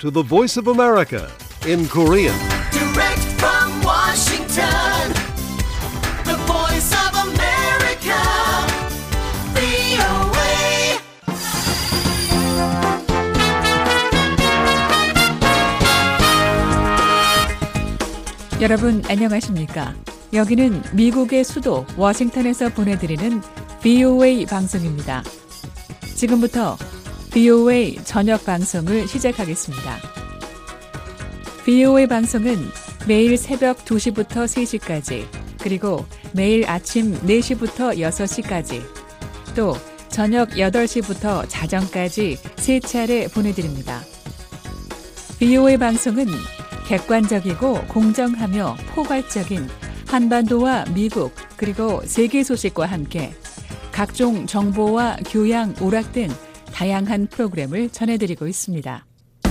to the Voice of America in Korean. Direct from Washington, the Voice of America, VOA. 여러분 안녕하십니까? 여기는 미국의 수도 워싱턴에서 보내드리는 VOA 방송입니다. 지금부터 VOA 저녁 방송을 시작하겠습니다. VOA 방송은 매일 새벽 2시부터 3시까지, 그리고 매일 아침 4시부터 6시까지, 또 저녁 8시부터 자정까지 3차례 보내드립니다. VOA 방송은 객관적이고 공정하며 포괄적인 한반도와 미국 그리고 세계 소식과 함께 각종 정보와 교양, 오락 등 다양한 프로그램을 전해드리고 있습니다.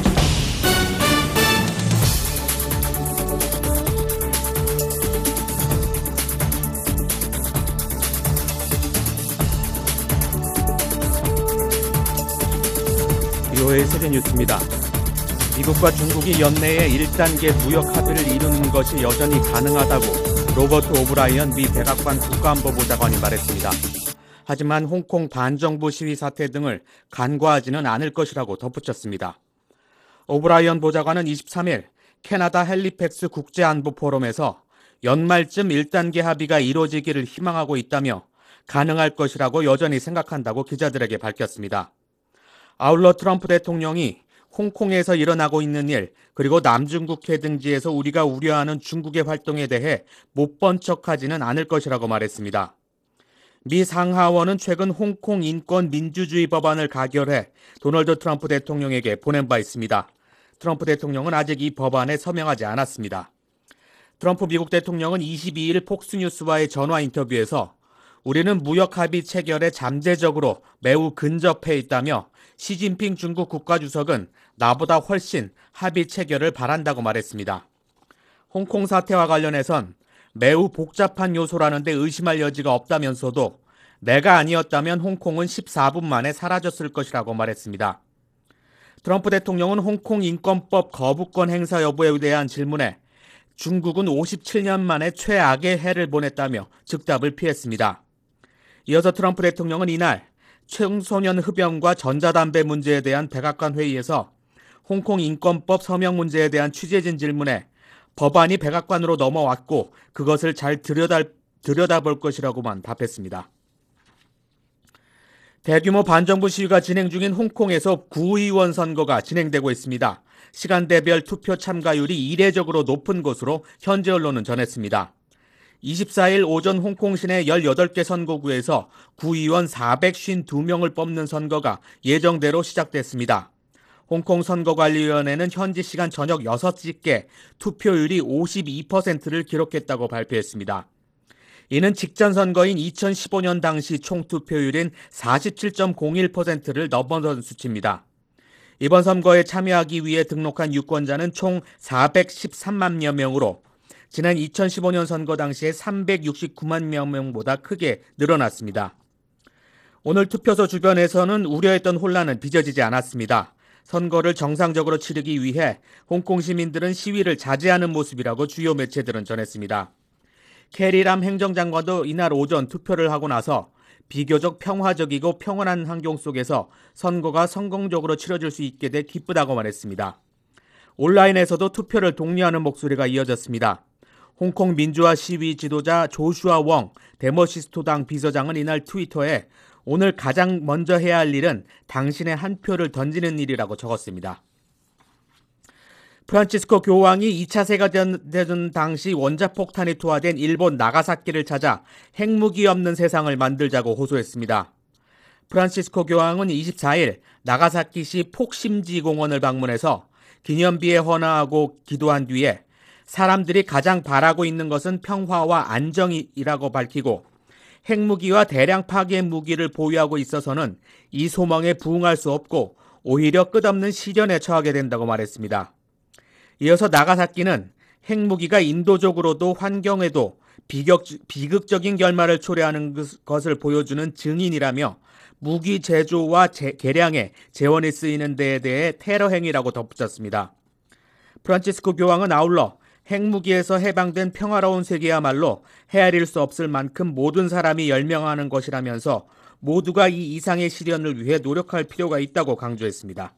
VOA 세계 뉴스입니다. 미국과 중국이 연내에 1단계 무역 합의를 이루는 것이 여전히 가능하다고 로버트 오브라이언 미 백악관 국가안보보좌관이 말했습니다. 하지만 홍콩 반정부 시위 사태 등을 간과하지는 않을 것이라고 덧붙였습니다. 오브라이언 보좌관은 23일 캐나다 헬리팩스 국제안보 포럼에서 연말쯤 1단계 합의가 이루어지기를 희망하고 있다며 가능할 것이라고 여전히 생각한다고 기자들에게 밝혔습니다. 아울러 트럼프 대통령이 홍콩에서 일어나고 있는 일, 그리고 남중국해 등지에서 우리가 우려하는 중국의 활동에 대해 못 본 척하지는 않을 것이라고 말했습니다. 미 상하원은 최근 홍콩 인권 민주주의 법안을 가결해 도널드 트럼프 대통령에게 보낸 바 있습니다. 트럼프 대통령은 아직 이 법안에 서명하지 않았습니다. 트럼프 미국 대통령은 22일 폭스뉴스와의 전화 인터뷰에서 우리는 무역 합의 체결에 잠재적으로 매우 근접해 있다며 시진핑 중국 국가주석은 나보다 훨씬 합의 체결을 바란다고 말했습니다. 홍콩 사태와 관련해선 매우 복잡한 요소라는데 의심할 여지가 없다면서도 내가 아니었다면 홍콩은 14분 만에 사라졌을 것이라고 말했습니다. 트럼프 대통령은 홍콩 인권법 거부권 행사 여부에 대한 질문에 중국은 57년 만에 최악의 해를 보냈다며 즉답을 피했습니다. 이어서 트럼프 대통령은 이날 청소년 흡연과 전자담배 문제에 대한 백악관 회의에서 홍콩 인권법 서명 문제에 대한 취재진 질문에 법안이 백악관으로 넘어왔고 그것을 잘 들여다볼 것이라고만 답했습니다. 대규모 반정부 시위가 진행 중인 홍콩에서 구의원 선거가 진행되고 있습니다. 시간대별 투표 참가율이 이례적으로 높은 것으로 현지 언론은 전했습니다. 24일 오전 홍콩 시내 18개 선거구에서 구의원 452명을 뽑는 선거가 예정대로 시작됐습니다. 홍콩 선거관리위원회는 현지 시간 저녁 6시께 투표율이 52%를 기록했다고 발표했습니다. 이는 직전 선거인 2015년 당시 총 투표율인 47.01%를 넘어선 수치입니다. 이번 선거에 참여하기 위해 등록한 유권자는 총 413만여 명으로 지난 2015년 선거 당시에 369만 명보다 크게 늘어났습니다. 오늘 투표소 주변에서는 우려했던 혼란은 빚어지지 않았습니다. 선거를 정상적으로 치르기 위해 홍콩 시민들은 시위를 자제하는 모습이라고 주요 매체들은 전했습니다. 캐리람 행정장관도 이날 오전 투표를 하고 나서 비교적 평화적이고 평온한 환경 속에서 선거가 성공적으로 치러질 수 있게 돼 기쁘다고 말했습니다. 온라인에서도 투표를 독려하는 목소리가 이어졌습니다. 홍콩 민주화 시위 지도자 조슈아 웡 데모시스토당 비서장은 이날 트위터에 오늘 가장 먼저 해야 할 일은 당신의 한 표를 던지는 일이라고 적었습니다. 프란치스코 교황이 2차 세계대전 당시 원자폭탄이 투하된 일본 나가사키를 찾아 핵무기 없는 세상을 만들자고 호소했습니다. 프란치스코 교황은 24일 나가사키시 폭심지 공원을 방문해서 기념비에 헌화하고 기도한 뒤에 사람들이 가장 바라고 있는 것은 평화와 안정이라고 밝히고 핵무기와 대량 파괴 무기를 보유하고 있어서는 이 소망에 부응할 수 없고 오히려 끝없는 시련에 처하게 된다고 말했습니다. 이어서 나가사키는 핵무기가 인도적으로도 환경에도 비극적인 결말을 초래하는 것을 보여주는 증인이라며 무기 제조와 개량에 재원이 쓰이는 데에 대해 테러 행위라고 덧붙였습니다. 프란치스코 교황은 아울러 핵무기에서 해방된 평화로운 세계야말로 헤아릴 수 없을 만큼 모든 사람이 열명하는 것이라면서 모두가 이 이상의 실현을 위해 노력할 필요가 있다고 강조했습니다.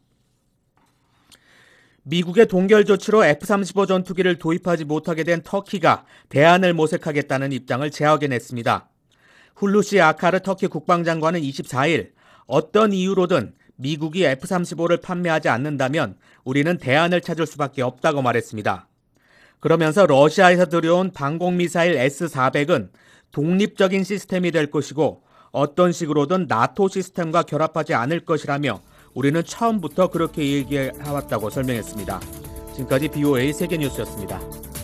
미국의 동결 조치로 F-35 전투기를 도입하지 못하게 된 터키가 대안을 모색하겠다는 입장을 재확인했습니다. 훌루시 아카르 터키 국방장관은 24일 어떤 이유로든 미국이 F-35를 판매하지 않는다면 우리는 대안을 찾을 수밖에 없다고 말했습니다. 그러면서 러시아에서 들여온 방공미사일 S-400은 독립적인 시스템이 될 것이고 어떤 식으로든 나토 시스템과 결합하지 않을 것이라며 우리는 처음부터 그렇게 얘기해왔다고 설명했습니다. 지금까지 BOA 세계뉴스였습니다.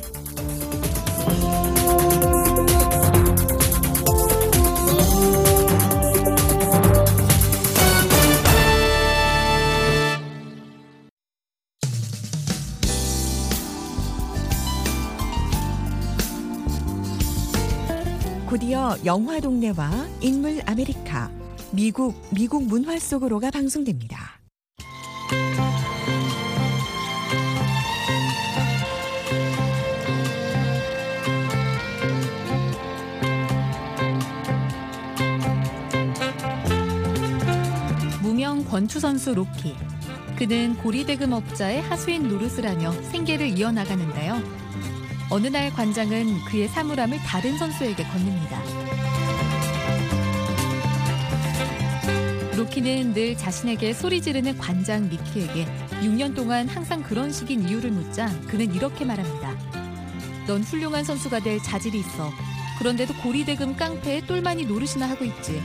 곧이어 영화 동네와 인물 아메리카, 미국 문화 속으로가 방송됩니다. 무명 권투 선수 로키. 그는 고리대금업자의 하수인 노릇을 하며 생계를 이어나가는데요. 어느 날 관장은 그의 사물함을 다른 선수에게 건넵니다. 로키는 늘 자신에게 소리 지르는 관장 미키에게 6년 동안 항상 그런 식인 이유를 묻자 그는 이렇게 말합니다. 넌 훌륭한 선수가 될 자질이 있어. 그런데도 고리대금 깡패에 똘마니 노릇이나 하고 있지.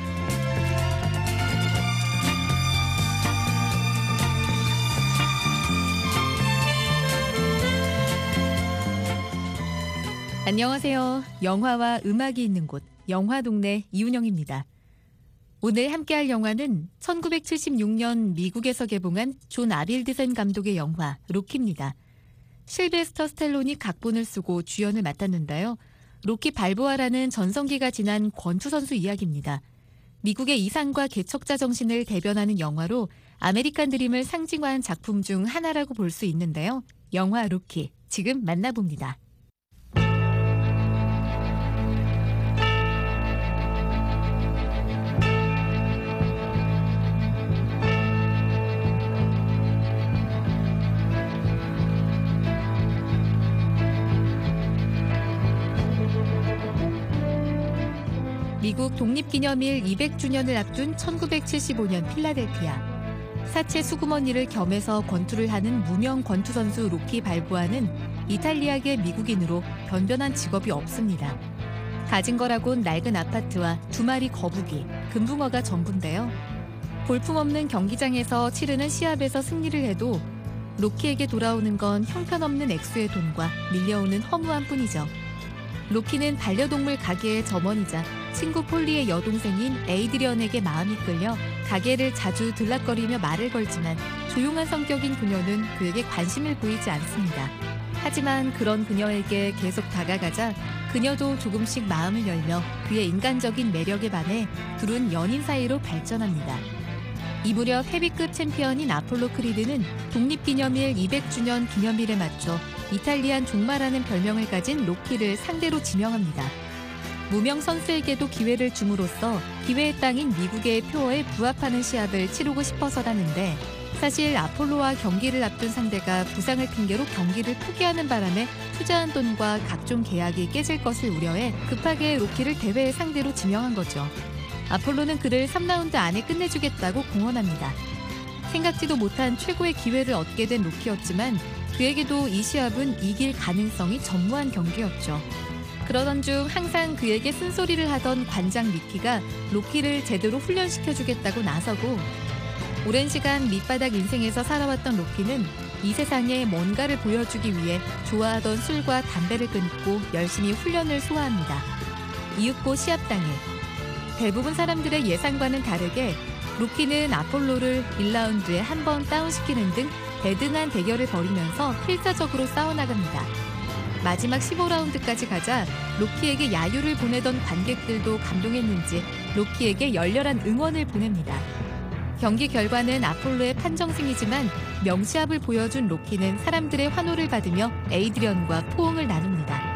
안녕하세요. 영화와 음악이 있는 곳, 영화동네 이윤영입니다. 오늘 함께할 영화는 1976년 미국에서 개봉한 존 아빌드센 감독의 영화 로키입니다. 실베스터 스텔론이 각본을 쓰고 주연을 맡았는데요. 로키 발보아라는 전성기가 지난 권투 선수 이야기입니다. 미국의 이상과 개척자 정신을 대변하는 영화로 아메리칸 드림을 상징화한 작품 중 하나라고 볼 수 있는데요. 영화 로키, 지금 만나봅니다. 미국 독립기념일 200주년을 앞둔 1975년 필라델피아. 사체 수구머니를 겸해서 권투를 하는 무명 권투 선수 로키 발보아는 이탈리아계 미국인으로 변변한 직업이 없습니다. 가진 거라곤 낡은 아파트와 2마리 거북이, 금붕어가 전부인데요. 볼품없는 경기장에서 치르는 시합에서 승리를 해도 로키에게 돌아오는 건 형편없는 액수의 돈과 밀려오는 허무함 뿐이죠. 로키는 반려동물 가게의 점원이자 친구 폴리의 여동생인 에이드리언에게 마음이 끌려 가게를 자주 들락거리며 말을 걸지만 조용한 성격인 그녀는 그에게 관심을 보이지 않습니다. 하지만 그런 그녀에게 계속 다가가자 그녀도 조금씩 마음을 열며 그의 인간적인 매력에 반해 둘은 연인 사이로 발전합니다. 이 무렵 헤비급 챔피언인 아폴로 크리드는 독립기념일 200주년 기념일에 맞춰 이탈리안 종마라는 별명을 가진 로키를 상대로 지명합니다. 무명 선수에게도 기회를 줌으로써 기회의 땅인 미국의 표어에 부합하는 시합을 치르고 싶어서라는데 사실 아폴로와 경기를 앞둔 상대가 부상을 핑계로 경기를 포기하는 바람에 투자한 돈과 각종 계약이 깨질 것을 우려해 급하게 로키를 대회의 상대로 지명한 거죠. 아폴로는 그를 3라운드 안에 끝내주겠다고 공언합니다. 생각지도 못한 최고의 기회를 얻게 된 로키였지만 그에게도 이 시합은 이길 가능성이 전무한 경기였죠. 그러던 중 항상 그에게 쓴소리를 하던 관장 미키가 로키를 제대로 훈련시켜주겠다고 나서고 오랜 시간 밑바닥 인생에서 살아왔던 로키는 이 세상에 뭔가를 보여주기 위해 좋아하던 술과 담배를 끊고 열심히 훈련을 소화합니다. 이윽고 시합 당일 대부분 사람들의 예상과는 다르게 로키는 아폴로를 1라운드에 한 번 다운시키는 등 대등한 대결을 벌이면서 필사적으로 싸워나갑니다. 마지막 15라운드까지 가자 로키에게 야유를 보내던 관객들도 감동했는지 로키에게 열렬한 응원을 보냅니다. 경기 결과는 아폴로의 판정승이지만 명시합을 보여준 로키는 사람들의 환호를 받으며 에이드리언과 포옹을 나눕니다.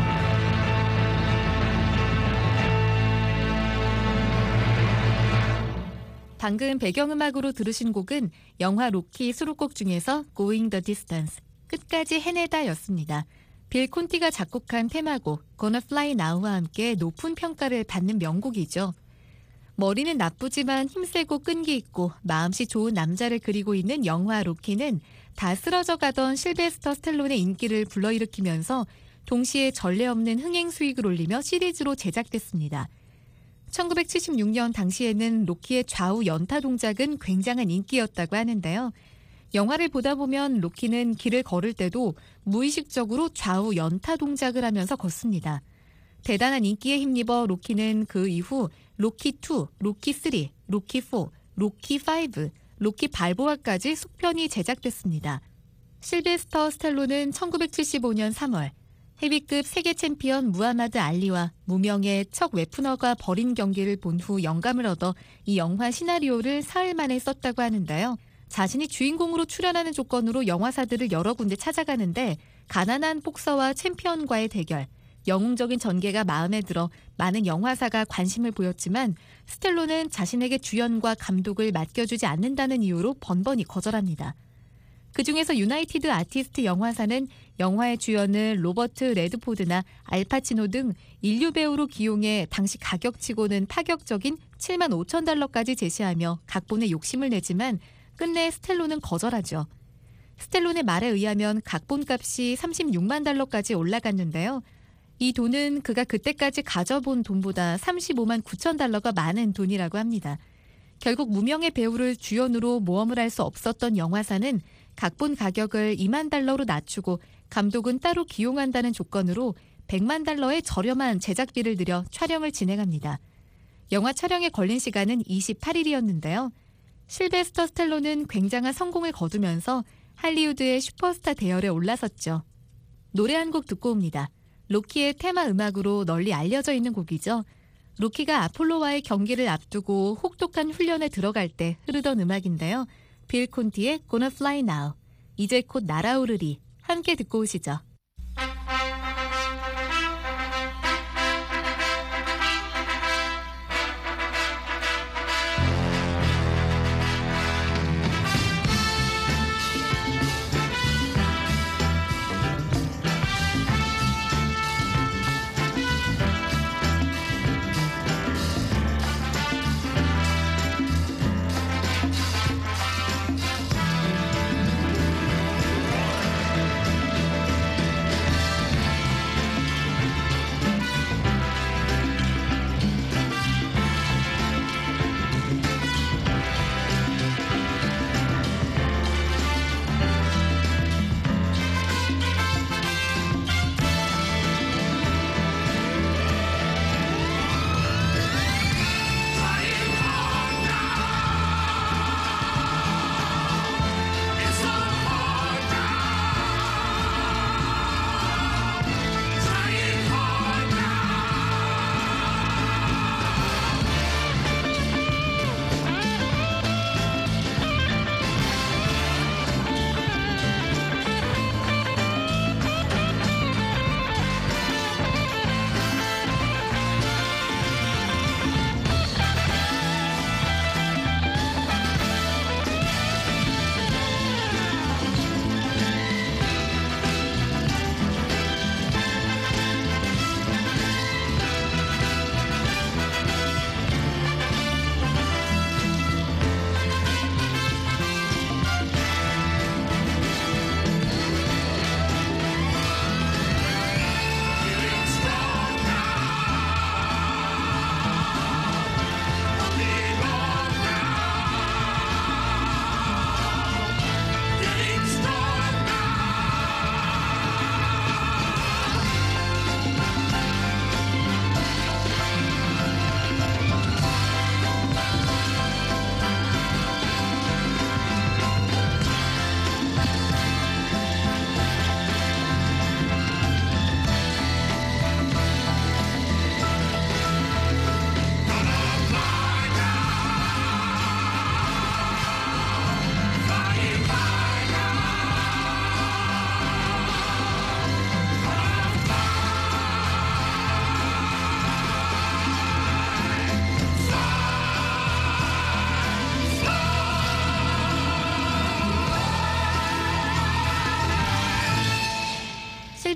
방금 배경음악으로 들으신 곡은 영화 로키 수록곡 중에서 Going the Distance, 끝까지 해내다였습니다. 빌 콘티가 작곡한 테마곡 Gonna Fly Now와 함께 높은 평가를 받는 명곡이죠. 머리는 나쁘지만 힘세고 끈기 있고 마음씨 좋은 남자를 그리고 있는 영화 로키는 다 쓰러져 가던 실베스터 스텔론의 인기를 불러일으키면서 동시에 전례 없는 흥행 수익을 올리며 시리즈로 제작됐습니다. 1976년 당시에는 로키의 좌우 연타 동작은 굉장한 인기였다고 하는데요. 영화를 보다 보면 로키는 길을 걸을 때도 무의식적으로 좌우 연타 동작을 하면서 걷습니다. 대단한 인기에 힘입어 로키는 그 이후 로키2, 로키3, 로키4, 로키5, 로키 발보아까지 속편이 제작됐습니다. 실베스터 스탈론은 1975년 3월 헤비급 세계 챔피언 무하마드 알리와 무명의 척 웨프너가 벌인 경기를 본 후 영감을 얻어 이 영화 시나리오를 사흘 만에 썼다고 하는데요. 자신이 주인공으로 출연하는 조건으로 영화사들을 여러 군데 찾아가는데 가난한 복서와 챔피언과의 대결, 영웅적인 전개가 마음에 들어 많은 영화사가 관심을 보였지만 스텔론은 자신에게 주연과 감독을 맡겨주지 않는다는 이유로 번번이 거절합니다. 그중에서 유나이티드 아티스트 영화사는 영화의 주연을 로버트 레드포드나 알파치노 등 인류 배우로 기용해 당시 가격치고는 파격적인 7만 5천 달러까지 제시하며 각본에 욕심을 내지만 끝내 스텔론은 거절하죠. 스텔론의 말에 의하면 각본값이 36만 달러까지 올라갔는데요. 이 돈은 그가 그때까지 가져본 돈보다 35만 9천 달러가 많은 돈이라고 합니다. 결국 무명의 배우를 주연으로 모험을 할 수 없었던 영화사는 각본 가격을 2만 달러로 낮추고 감독은 따로 기용한다는 조건으로 100만 달러의 저렴한 제작비를 들여 촬영을 진행합니다. 영화 촬영에 걸린 시간은 28일이었는데요. 실베스터 스텔론은 굉장한 성공을 거두면서 할리우드의 슈퍼스타 대열에 올라섰죠. 노래 한 곡 듣고 옵니다. 로키의 테마 음악으로 널리 알려져 있는 곡이죠. 로키가 아폴로와의 경기를 앞두고 혹독한 훈련에 들어갈 때 흐르던 음악인데요. 빌 콘티의 Gonna Fly Now, 이제 곧 날아오르리, 함께 듣고 오시죠.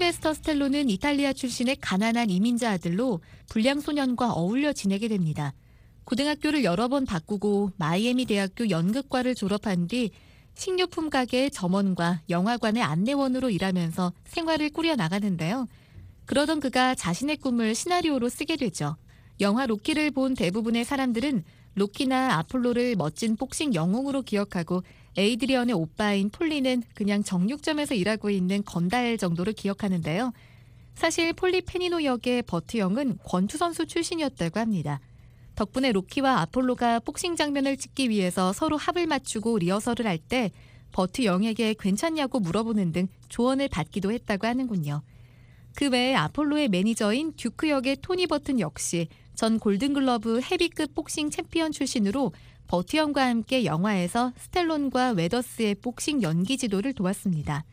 실베스터 스텔론은 이탈리아 출신의 가난한 이민자 아들로 불량 소년과 어울려 지내게 됩니다. 고등학교를 여러 번 바꾸고 마이애미 대학교 연극과를 졸업한 뒤 식료품 가게의 점원과 영화관의 안내원으로 일하면서 생활을 꾸려나가는데요. 그러던 그가 자신의 꿈을 시나리오로 쓰게 되죠. 영화 로키를 본 대부분의 사람들은 로키나 아폴로를 멋진 복싱 영웅으로 기억하고 에이드리언의 오빠인 폴리는 그냥 정육점에서 일하고 있는 건달 정도로 기억하는데요. 사실 폴리 페니노 역의 버트 영은 권투 선수 출신이었다고 합니다. 덕분에 로키와 아폴로가 복싱 장면을 찍기 위해서 서로 합을 맞추고 리허설을 할 때 버트 영에게 괜찮냐고 물어보는 등 조언을 받기도 했다고 하는군요. 그 외에 아폴로의 매니저인 듀크 역의 토니 버튼 역시 전 골든글러브 헤비급 복싱 챔피언 출신으로 버트 영과 함께 영화에서 스텔론과 웨더스의 복싱 연기 지도를 도왔습니다.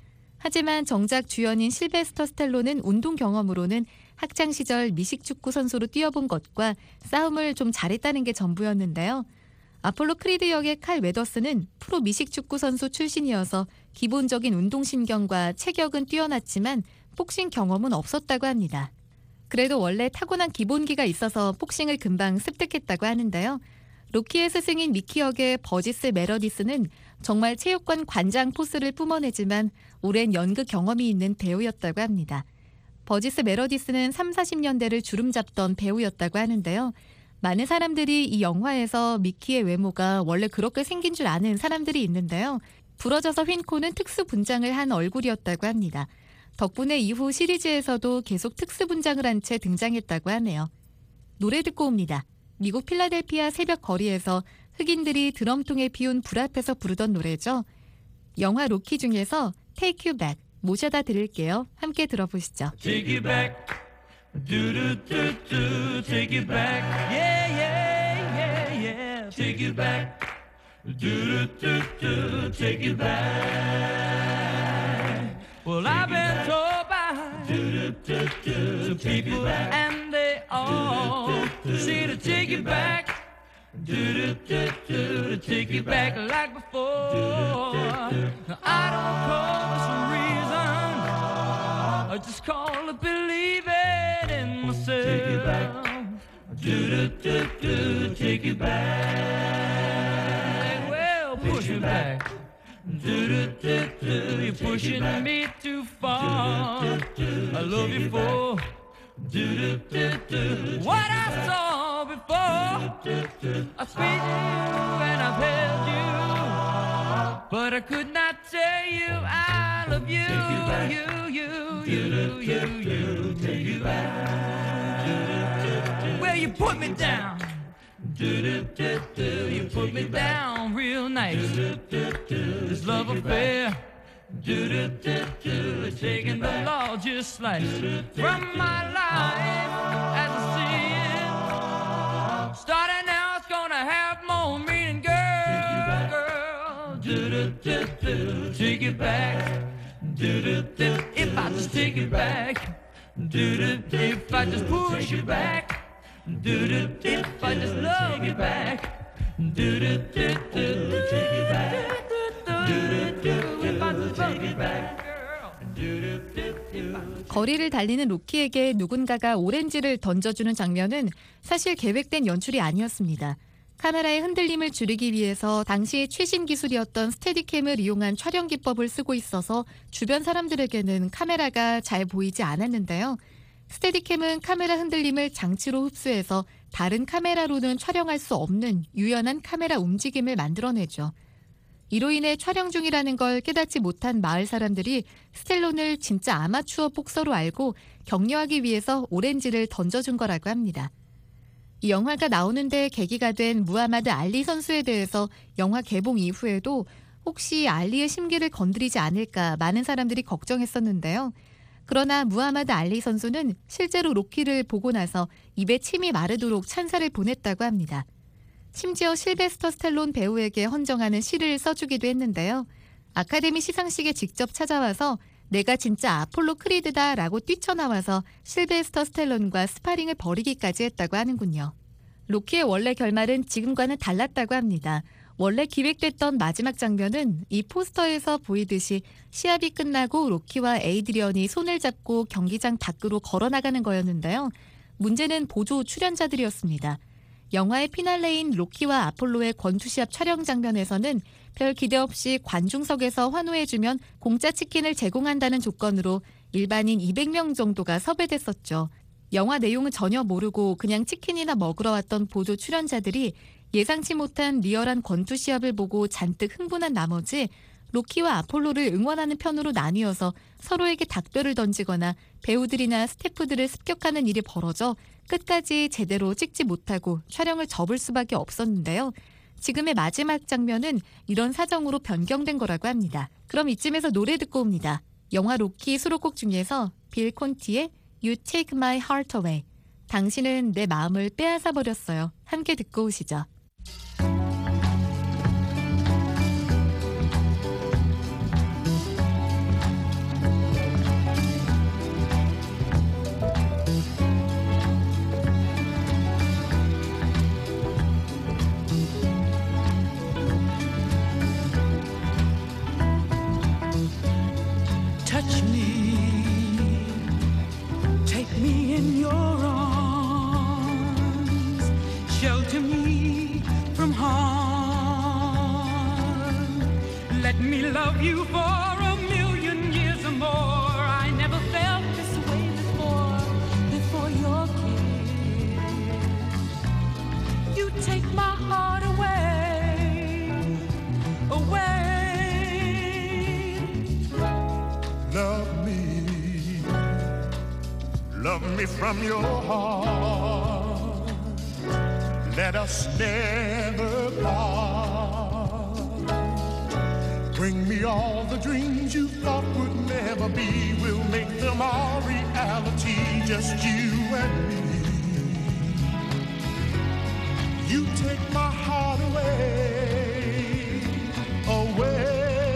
하지만 정작 주연인 실베스터 스텔론은 운동 경험으로는 학창시절 미식축구 선수로 뛰어본 것과 싸움을 좀 잘했다는 게 전부였는데요. 아폴로 크리드 역의 칼 웨더스는 프로 미식축구 선수 출신이어서 기본적인 운동신경과 체격은 뛰어났지만 복싱 경험은 없었다고 합니다. 그래도 원래 타고난 기본기가 있어서 복싱을 금방 습득했다고 하는데요. 로키의 스승인 미키 역의 버지스 메러디스는 정말 체육관 관장 포스를 뿜어내지만 오랜 연극 경험이 있는 배우였다고 합니다. 버지스 메러디스는 30-40년대를 주름잡던 배우였다고 하는데요. 많은 사람들이 이 영화에서 미키의 외모가 원래 그렇게 생긴 줄 아는 사람들이 있는데요. 부러져서 휜 코는 특수 분장을 한 얼굴이었다고 합니다. 덕분에 이후 시리즈에서도 계속 특수 분장을 한 채 등장했다고 하네요. 노래 듣고 옵니다. 미국 필라델피아 새벽 거리에서 흑인들이 드럼통에 피운 불 앞에서 부르던 노래죠. 영화 로키 중에서 Take You Back 모셔다 드릴게요. 함께 들어보시죠. Take you back, do do do do. Take you back, yeah yeah yeah yeah. Take you back, do do do do. Take you back. Well, I've been told by do do do do. People and they all say to take you back, do do do do. To take you back like before. Now, I don't call this a reason. I just call it believing in myself. Take you back, do do do do. Take you back. Well, push me back, do do do do. You're pushing me too far. I love you for do do do do. What I saw before. I speak to you and I've held you, but I could not tell you I love you. You. Take you back. Well, you put me down. You put me down real nice. This love affair. It's taking the largest slice from my life as I see it. Starting now, it's gonna have more meaning, girl. Take it back. If I just take it back. If I just push you back. If I just love you back. Take it back. If I just love you back. 거리를 달리는 로키에게 누군가가 오렌지를 던져주는 장면은 사실 계획된 연출이 아니었습니다. 카메라의 흔들림을 줄이기 위해서 당시 최신 기술이었던 스테디캠을 이용한 촬영 기법을 쓰고 있어서 주변 사람들에게는 카메라가 잘 보이지 않았는데요. 스테디캠은 카메라 흔들림을 장치로 흡수해서 다른 카메라로는 촬영할 수 없는 유연한 카메라 움직임을 만들어내죠. 이로 인해 촬영 중이라는 걸 깨닫지 못한 마을 사람들이 스텔론을 진짜 아마추어 복서로 알고 격려하기 위해서 오렌지를 던져준 거라고 합니다. 이 영화가 나오는데 계기가 된 무하마드 알리 선수에 대해서 영화 개봉 이후에도 혹시 알리의 심기를 건드리지 않을까 많은 사람들이 걱정했었는데요. 그러나 무하마드 알리 선수는 실제로 로키를 보고 나서 입에 침이 마르도록 찬사를 보냈다고 합니다. 심지어 실베스터 스텔론 배우에게 헌정하는 시를 써주기도 했는데요. 아카데미 시상식에 직접 찾아와서 내가 진짜 아폴로 크리드다 라고 뛰쳐나와서 실베스터 스텔론과 스파링을 벌이기까지 했다고 하는군요. 로키의 원래 결말은 지금과는 달랐다고 합니다. 원래 기획됐던 마지막 장면은 이 포스터에서 보이듯이 시합이 끝나고 로키와 에이드리언이 손을 잡고 경기장 밖으로 걸어나가는 거였는데요. 문제는 보조 출연자들이었습니다. 영화의 피날레인 로키와 아폴로의 권투시합 촬영 장면에서는 별 기대 없이 관중석에서 환호해주면 공짜 치킨을 제공한다는 조건으로 일반인 200명 정도가 섭외됐었죠. 영화 내용은 전혀 모르고 그냥 치킨이나 먹으러 왔던 보조 출연자들이 예상치 못한 리얼한 권투 시합을 보고 잔뜩 흥분한 나머지 로키와 아폴로를 응원하는 편으로 나뉘어서 서로에게 닭뼈를 던지거나 배우들이나 스태프들을 습격하는 일이 벌어져 끝까지 제대로 찍지 못하고 촬영을 접을 수밖에 없었는데요. 지금의 마지막 장면은 이런 사정으로 변경된 거라고 합니다. 그럼 이쯤에서 노래 듣고 옵니다. 영화 로키 수록곡 중에서 빌 콘티의 You Take My Heart Away. 당신은 내 마음을 빼앗아 버렸어요. 함께 듣고 오시죠. Touch me, take me in your arms, shelter me from harm. Let me love you for a million years or more. I never felt this way before your kiss. You take my heart away, away. Love me from your heart. Let us never part. Bring me all the dreams you thought would never be. We'll make them all reality, just you and me. You take my heart away, away.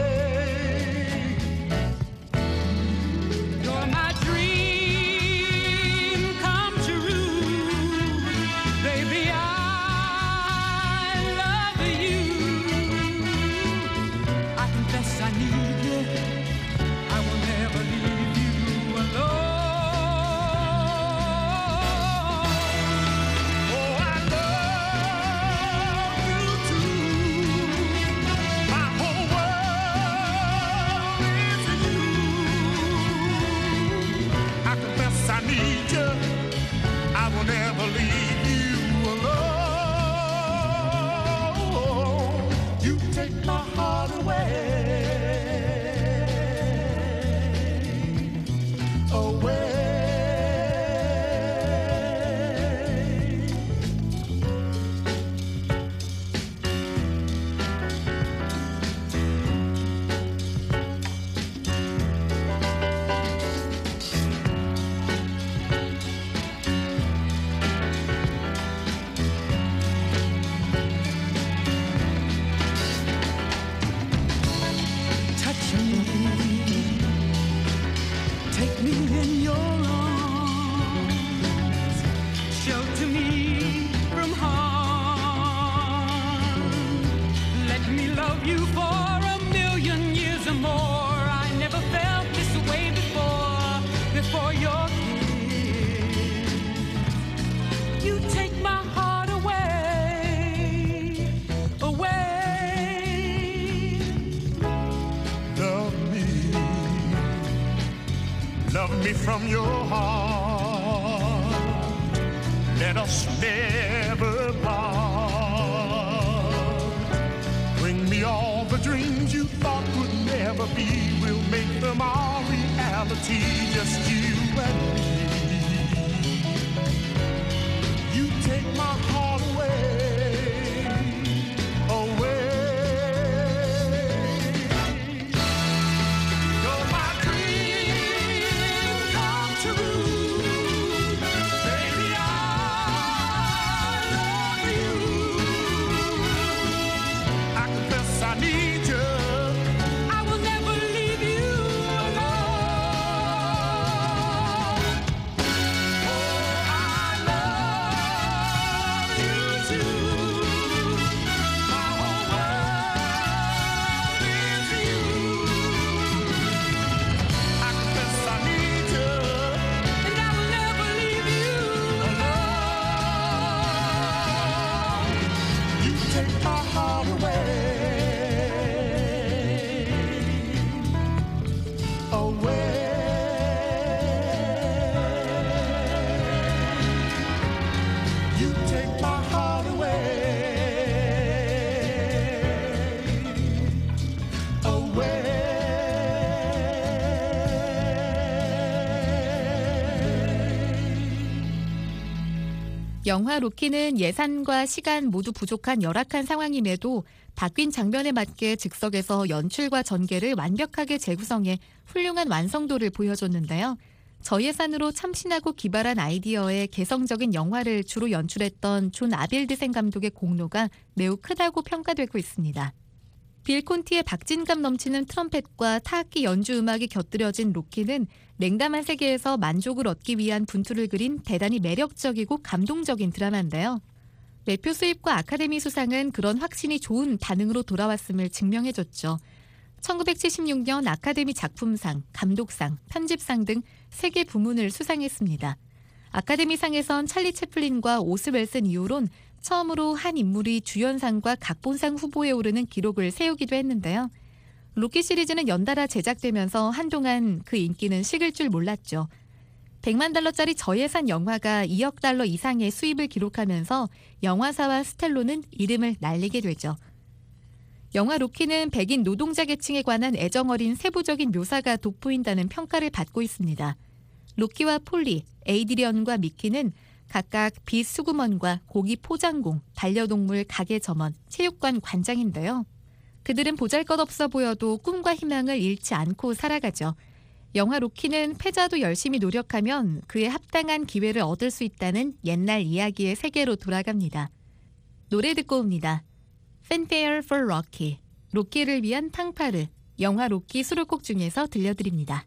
From your heart, let us never part. Bring me all the dreams you thought would never be. We'll make them all reality, just you and me. You take my heart away, away. 영화 로키는 예산과 시간 모두 부족한 열악한 상황임에도 바뀐 장면에 맞게 즉석에서 연출과 전개를 완벽하게 재구성해 훌륭한 완성도를 보여줬는데요. 저예산으로 참신하고 기발한 아이디어의 개성적인 영화를 주로 연출했던 존 아빌드센 감독의 공로가 매우 크다고 평가되고 있습니다. 빌 콘티의 박진감 넘치는 트럼펫과 타악기 연주 음악이 곁들여진 로키는 냉담한 세계에서 만족을 얻기 위한 분투를 그린 대단히 매력적이고 감동적인 드라마인데요. 매표 수입과 아카데미 수상은 그런 확신이 좋은 반응으로 돌아왔음을 증명해줬죠. 1976년 아카데미 작품상, 감독상, 편집상 등 3개 부문을 수상했습니다. 아카데미상에선 찰리 채플린과 오스웰슨 이후론 처음으로 한 인물이 주연상과 각본상 후보에 오르는 기록을 세우기도 했는데요. 로키 시리즈는 연달아 제작되면서 한동안 그 인기는 식을 줄 몰랐죠. 100만 달러짜리 저예산 영화가 2억 달러 이상의 수입을 기록하면서 영화사와 스텔로는 이름을 날리게 되죠. 영화 로키는 백인 노동자 계층에 관한 애정어린 세부적인 묘사가 돋보인다는 평가를 받고 있습니다. 로키와 폴리, 에이드리언과 미키는 각각 비수구먼과 고기 포장공, 반려동물 가게 점원, 체육관 관장인데요. 그들은 보잘것없어 보여도 꿈과 희망을 잃지 않고 살아가죠. 영화 로키는 패자도 열심히 노력하면 그에 합당한 기회를 얻을 수 있다는 옛날 이야기의 세계로 돌아갑니다. 노래 듣고 옵니다. Fanfare for Rocky, 로키를 위한 탕파르, 영화 로키 수록곡 중에서 들려드립니다.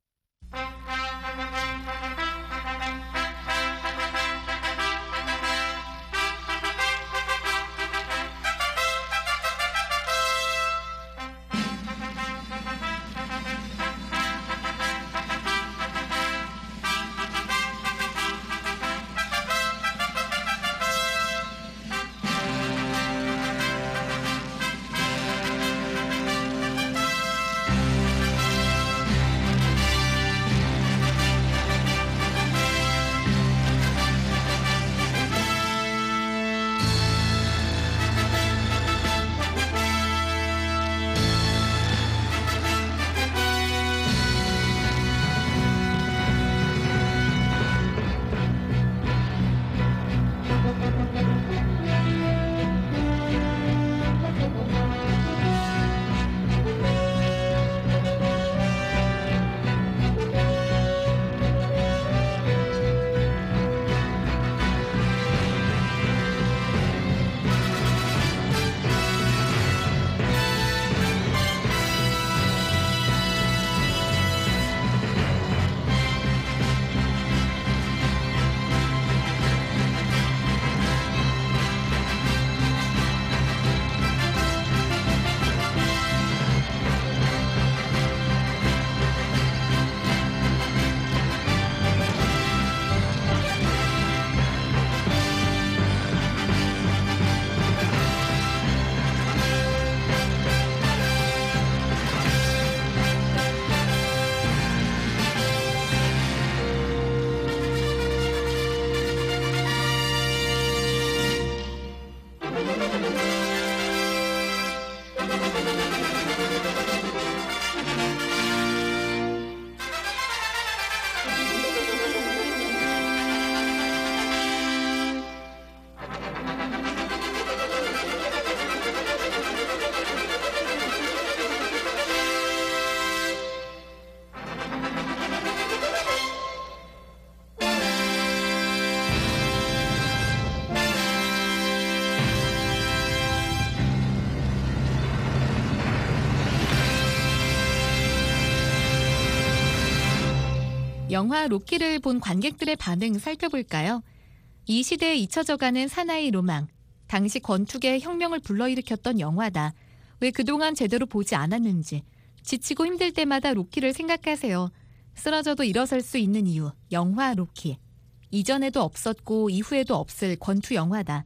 영화 로키를 본 관객들의 반응 살펴볼까요? 이 시대에 잊혀져가는 사나이 로망, 당시 권투계의 혁명을 불러일으켰던 영화다. 왜 그동안 제대로 보지 않았는지, 지치고 힘들 때마다 로키를 생각하세요. 쓰러져도 일어설 수 있는 이유, 영화 로키. 이전에도 없었고 이후에도 없을 권투 영화다.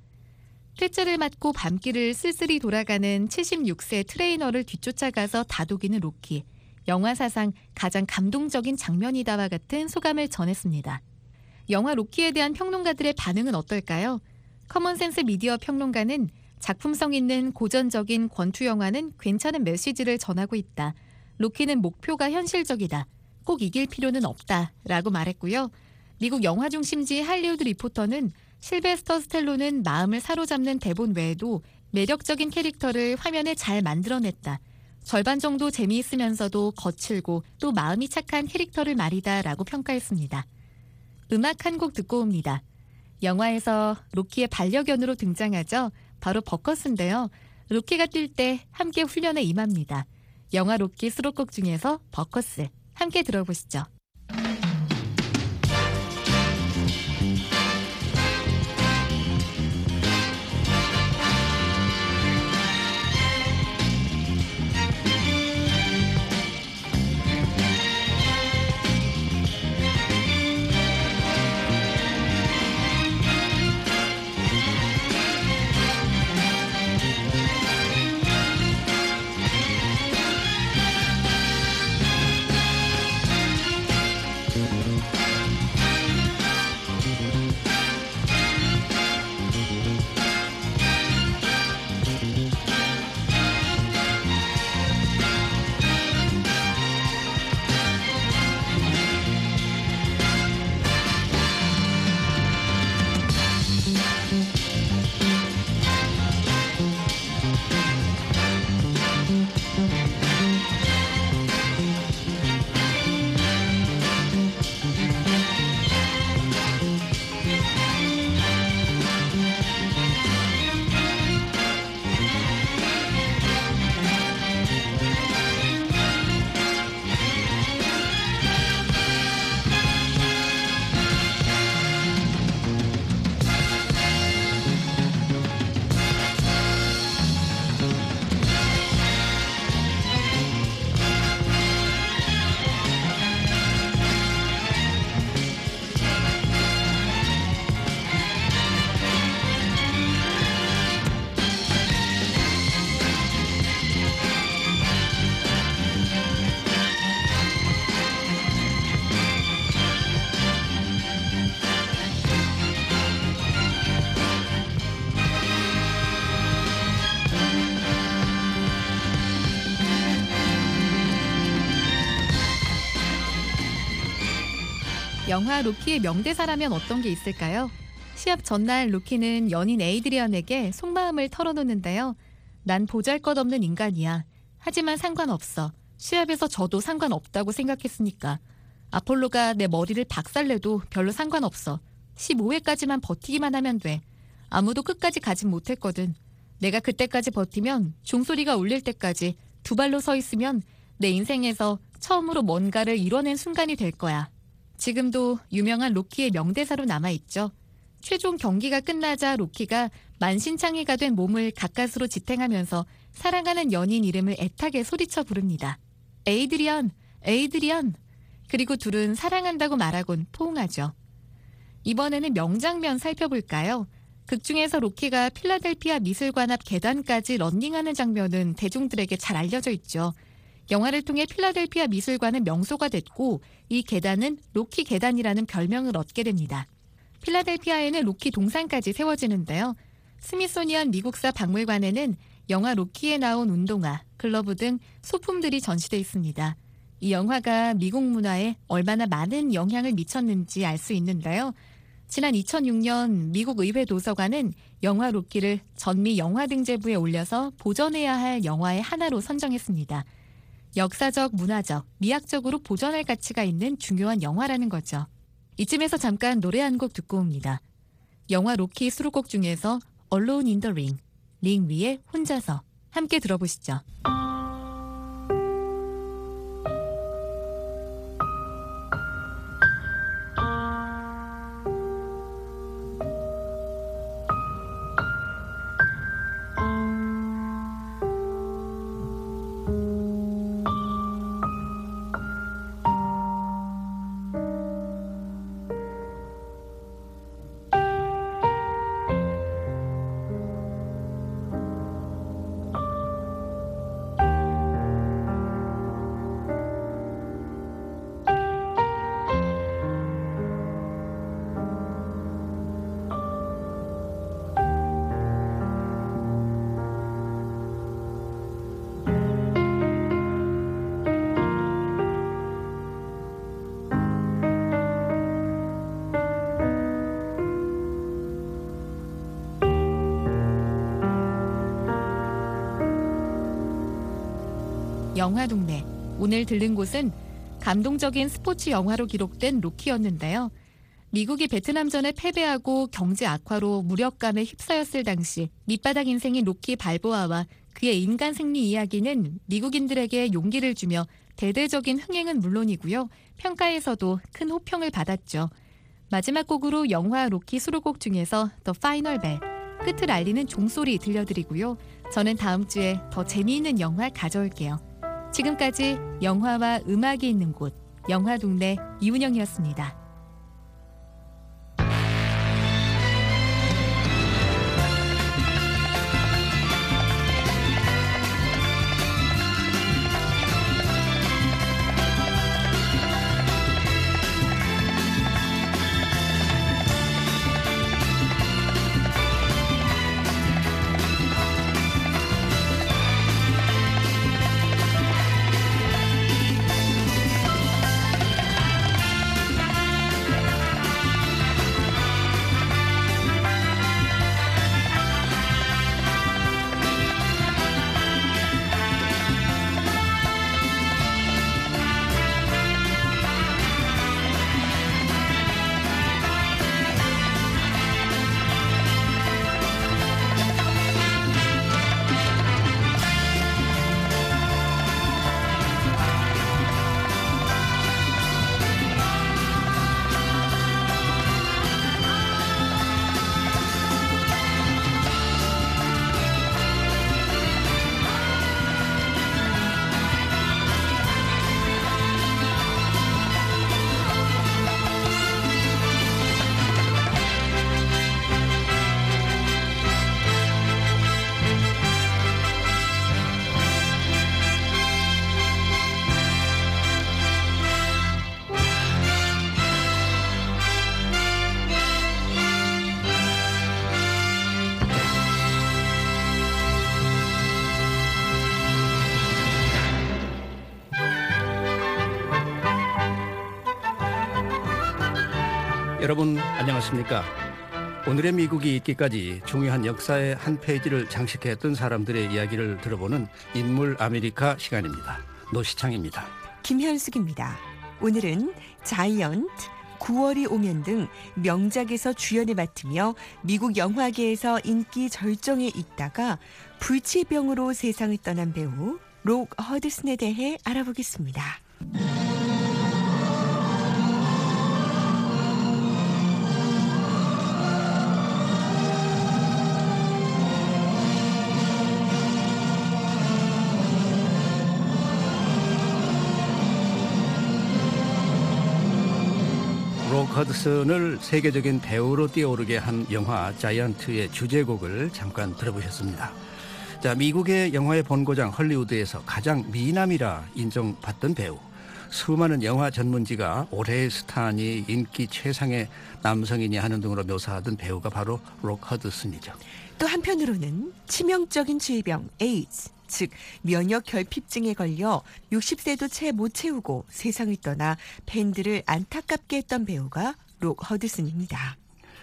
퇴짜를 맞고 밤길을 쓸쓸히 돌아가는 76세 트레이너를 뒤쫓아가서 다독이는 로키. 영화 사상 가장 감동적인 장면이다와 같은 소감을 전했습니다. 영화 로키에 대한 평론가들의 반응은 어떨까요? 커먼센스 미디어 평론가는 작품성 있는 고전적인 권투 영화는 괜찮은 메시지를 전하고 있다. 로키는 목표가 현실적이다. 꼭 이길 필요는 없다. 라고 말했고요. 미국 영화 중심지 할리우드 리포터는 실베스터 스텔론은 마음을 사로잡는 대본 외에도 매력적인 캐릭터를 화면에 잘 만들어냈다. 절반 정도 재미있으면서도 거칠고 또 마음이 착한 캐릭터를 말이다 라고 평가했습니다. 음악 한 곡 듣고 옵니다. 영화에서 로키의 반려견으로 등장하죠. 바로 버커스인데요. 로키가 뛸 때 함께 훈련에 임합니다. 영화 로키 수록곡 중에서 버커스 함께 들어보시죠. 영화 로키의 명대사라면 어떤 게 있을까요? 시합 전날 로키는 연인 에이드리언에게 속마음을 털어놓는데요. 난 보잘것없는 인간이야. 하지만 상관없어. 시합에서 져도 상관없다고 생각했으니까. 아폴로가 내 머리를 박살내도 별로 상관없어. 15회까지만 버티기만 하면 돼. 아무도 끝까지 가진 못했거든. 내가 그때까지 버티면 종소리가 울릴 때까지 두 발로 서 있으면 내 인생에서 처음으로 뭔가를 이뤄낸 순간이 될 거야. 지금도 유명한 로키의 명대사로 남아있죠. 최종 경기가 끝나자 로키가 만신창이가 된 몸을 가까스로 지탱하면서 사랑하는 연인 이름을 애타게 소리쳐 부릅니다. 에이드리언, 에이드리언. 그리고 둘은 사랑한다고 말하곤 포옹하죠. 이번에는 명장면 살펴볼까요? 극 중에서 로키가 필라델피아 미술관 앞 계단까지 런닝하는 장면은 대중들에게 잘 알려져 있죠. 영화를 통해 필라델피아 미술관은 명소가 됐고 이 계단은 로키 계단이라는 별명을 얻게 됩니다. 필라델피아에는 로키 동상까지 세워지는데요. 스미소니언 미국사 박물관에는 영화 로키에 나온 운동화, 글러브 등 소품들이 전시돼 있습니다. 이 영화가 미국 문화에 얼마나 많은 영향을 미쳤는지 알 수 있는데요. 지난 2006년 미국 의회 도서관은 영화 로키를 전미 영화등재부에 올려서 보존해야 할 영화의 하나로 선정했습니다. 역사적, 문화적, 미학적으로 보존할 가치가 있는 중요한 영화라는 거죠. 이쯤에서 잠깐 노래 한 곡 듣고 옵니다. 영화 로키 수록곡 중에서 Alone in the Ring, 링 위에 혼자서 함께 들어보시죠. 영화 동네. 오늘 들른 곳은 감동적인 스포츠 영화로 기록된 로키였는데요. 미국이 베트남전에 패배하고 경제 악화로 무력감에 휩싸였을 당시 밑바닥 인생인 로키 발보아와 그의 인간 승리 이야기는 미국인들에게 용기를 주며 대대적인 흥행은 물론이고요. 평가에서도 큰 호평을 받았죠. 마지막 곡으로 영화 로키 수록곡 중에서 The Final Bell, 끝을 알리는 종소리 들려드리고요. 저는 다음 주에 더 재미있는 영화 가져올게요. 지금까지 영화와 음악이 있는 곳, 영화동네 이운영이었습니다. 여러분 안녕하십니까? 오늘의 미국이 있기까지 중요한 역사의 한 페이지를 장식했던 사람들의 이야기를 들어보는 인물 아메리카 시간입니다. 노시창입니다. 김현숙입니다. 오늘은 자이언트, 9월이 오면 등 명작에서 주연을 맡으며 미국 영화계에서 인기 절정에 있다가 불치병으로 세상을 떠난 배우 록 허드슨에 대해 알아보겠습니다. 록 허드슨을 세계적인 배우로 뛰어오르게 한 영화 자이언트의 주제곡을 잠깐 들어보셨습니다. 자, 미국의 영화의 본고장 헐리우드에서 가장 미남이라 인정받던 배우, 수많은 영화 전문지가 올해의 스타니 인기 최상의 남성이니 하는 등으로 묘사하던 배우가 바로 록 허드슨이죠. 또 한편으로는 치명적인 질병 에이즈, 즉 면역 결핍증에 걸려 60세도 채 못 채우고 세상을 떠나 팬들을 안타깝게 했던 배우가 록 허드슨입니다.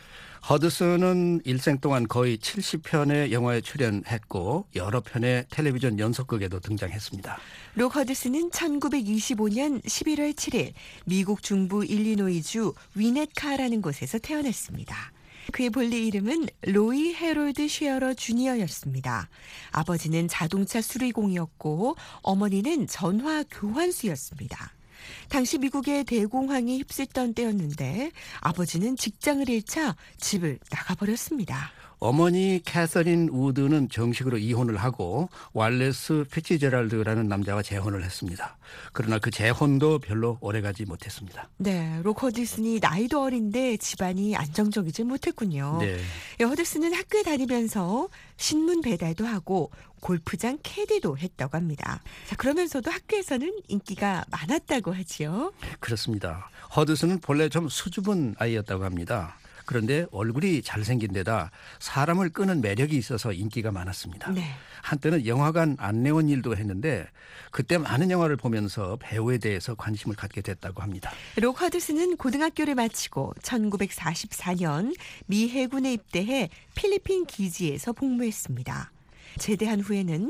허드슨은 일생 동안 거의 70편의 영화에 출연했고 여러 편의 텔레비전 연속극에도 등장했습니다. 록 허드슨은 1925년 11월 7일 미국 중부 일리노이주 위넷카라는 곳에서 태어났습니다. 그의 본래 이름은 로이 해롤드 쉐어러 주니어였습니다. 아버지는 자동차 수리공이었고 어머니는 전화 교환수였습니다. 당시 미국의 대공황이 휩쓸던 때였는데 아버지는 직장을 잃자 집을 나가버렸습니다. 어머니 캐서린 우드는 정식으로 이혼을 하고 왈레스 피츠제랄드라는 남자와 재혼을 했습니다. 그러나 그 재혼도 별로 오래가지 못했습니다. 네, 록 허드슨이 나이도 어린데 집안이 안정적이지 못했군요. 네. 허드슨은 학교에 다니면서 신문 배달도 하고 골프장 캐디도 했다고 합니다. 자, 그러면서도 학교에서는 인기가 많았다고 하지요. 그렇습니다. 허드슨은 본래 좀 수줍은 아이였다고 합니다. 그런데 얼굴이 잘생긴 데다 사람을 끄는 매력이 있어서 인기가 많았습니다. 네. 한때는 영화관 안내원 일도 했는데 그때 많은 영화를 보면서 배우에 대해서 관심을 갖게 됐다고 합니다. 록 허드슨은 고등학교를 마치고 1944년 미 해군에 입대해 필리핀 기지에서 복무했습니다. 제대한 후에는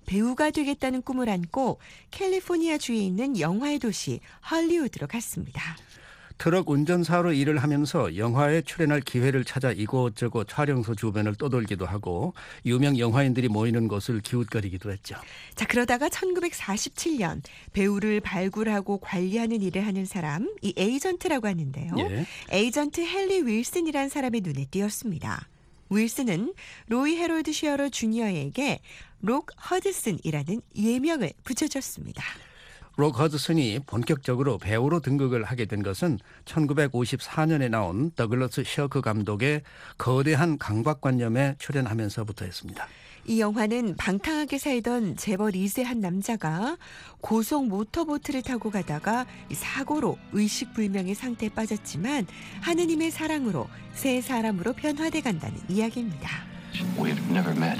배우가 되겠다는 꿈을 안고 캘리포니아주에 있는 영화의 도시 헐리우드로 갔습니다. 트럭 운전사로 일을 하면서 영화에 출연할 기회를 찾아 이곳저곳 촬영소 주변을 떠돌기도 하고 유명 영화인들이 모이는 곳을 기웃거리기도 했죠. 자, 그러다가 1947년 배우를 발굴하고 관리하는 일을 하는 사람, 이 에이전트라고 하는데요. 예. 에이전트 헨리 윌슨이라는 사람의 눈에 띄었습니다. 윌슨은 로이 해롤드 쉐어러 주니어에게 록 허드슨이라는 예명을 붙여줬습니다. 록 허드슨이 본격적으로 배우로 등극을 하게 된 것은 1954년에 나온 더글러스 셔크 감독의 거대한 강박관념에 출연하면서부터였습니다. 이 영화는 방탕하게 살던 재벌 2세 한 남자가 고속 모터보트를 타고 가다가 사고로 의식불명의 상태에 빠졌지만 하느님의 사랑으로 새 사람으로 변화돼 간다는 이야기입니다. We've never met.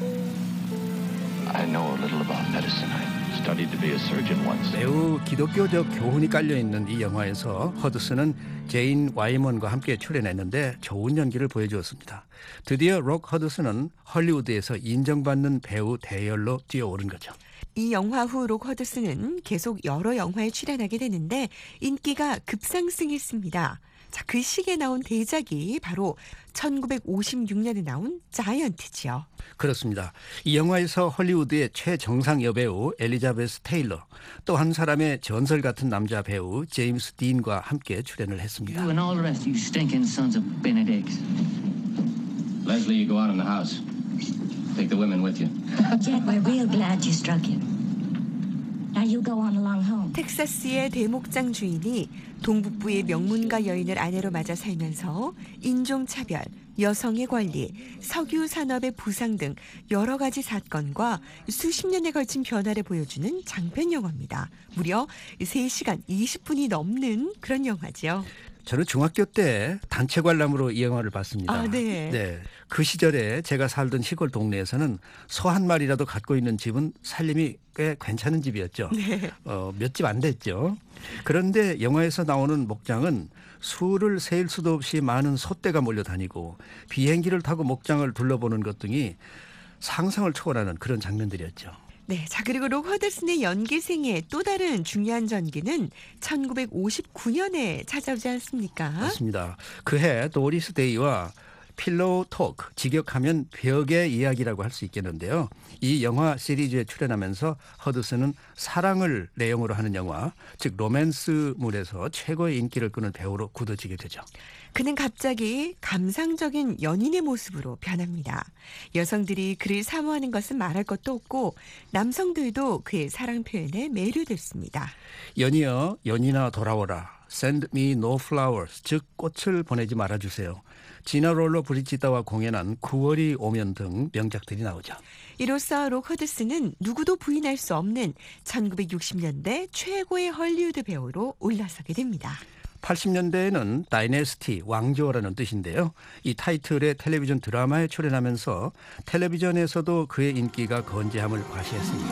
I know a little about medicine. I studied to be a surgeon once. 매우 기독교적 교훈이 깔려있는 이 영화에서 허드슨은 제인 와이먼과 함께 출연했는데 좋은 연기를 보여주었습니다. 드디어 록 허드슨은 헐리우드에서 인정받는 배우 대열로 뛰어오른 거죠. 이 영화 후 록 허드슨은 계속 여러 영화에 출연하게 되는데 인기가 급상승했습니다. 자, 그 시기에 나온 대작이 바로 1956년에 나온 자이언트지요. 그렇습니다. 이 영화에서 헐리우드의 최정상 여배우 엘리자베스 테일러, 또 한 사람의 전설 같은 남자 배우 제임스 딘과 함께 출연을 했습니다. You and all the rest of you stinking sons of Benedicts. Leslie, you go out in the house. Take the women with you. Jack, we're real glad you struck him. Now you go on along home. 텍사스의 대목장 주인이 동북부의 명문가 여인을 아내로 맞아 살면서 인종차별, 여성의 권리, 석유 산업의 부상 등 여러 가지 사건과 수십 년에 걸친 변화를 보여주는 장편 영화입니다. 무려 3시간 20분이 넘는 그런 영화죠. 저는 중학교 때 단체 관람으로 이 영화를 봤습니다. 아, 네. 네. 그 시절에 제가 살던 시골 동네에서는 소 한 마리라도 갖고 있는 집은 살림이 꽤 괜찮은 집이었죠. 네. 몇 집 안 됐죠. 그런데 영화에서 나오는 목장은 수를 세일 수도 없이 많은 소떼가 몰려다니고 비행기를 타고 목장을 둘러보는 것 등이 상상을 초월하는 그런 장면들이었죠. 네, 자 그리고 록 허드슨의 연기 생애의 또 다른 중요한 전기는 1959년에 찾아오지 않습니까? 맞습니다. 그해 도리스 데이와 필로우 토크, 직역하면 벽의 이야기라고 할 수 있겠는데요. 이 영화 시리즈에 출연하면서 허드슨은 사랑을 내용으로 하는 영화, 즉 로맨스물에서 최고의 인기를 끄는 배우로 굳어지게 되죠. 그는 갑자기 감상적인 연인의 모습으로 변합니다. 여성들이 그를 사모하는 것은 말할 것도 없고 남성들도 그의 사랑 표현에 매료됐습니다. 연이여 연인아 돌아오라. Send me no flowers, 즉 꽃을 보내지 말아주세요. 지나 롤러 브리지다와 공연한 9월이 오면 등 명작들이 나오죠. 이로써 록 허드슨은 누구도 부인할 수 없는 1960년대 최고의 헐리우드 배우로 올라서게 됩니다. 80년대에는 다이내스티, 왕조라는 뜻인데요. 이 타이틀의 텔레비전 드라마에 출연하면서 텔레비전에서도 그의 인기가 건재함을 과시했습니다.